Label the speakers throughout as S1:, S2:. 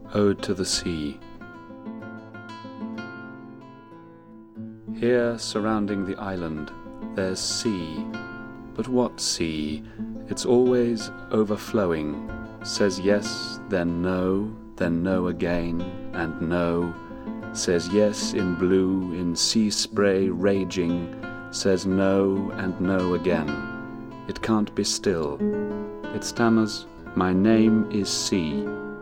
S1: Ode to the Sea. Here, surrounding the island, there's sea. But what sea? It's always overflowing. Says yes, then no again, and no. Says yes in blue, in sea spray raging. Says no, and no again. It can't be still. It stammers, "My name is sea."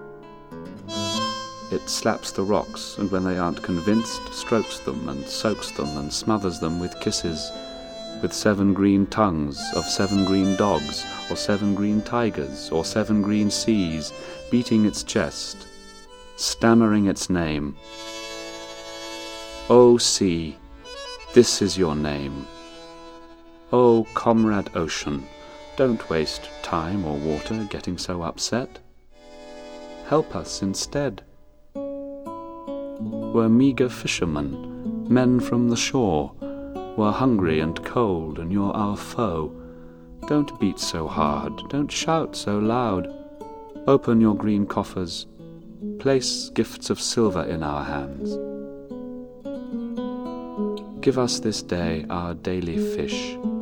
S1: It slaps the rocks, and when they aren't convinced, strokes them and soaks them and smothers them with kisses, with 7 green tongues of 7 green dogs, or 7 green tigers, or 7 green seas, beating its chest, stammering its name. O sea, this is your name. O comrade ocean, don't waste time or water getting so upset. Help us instead. We're meagre fishermen, men from the shore. We're hungry and cold, and you're our foe. Don't beat so hard, don't shout so loud. Open your green coffers, place gifts of silver in our hands. Give us this day our daily fish.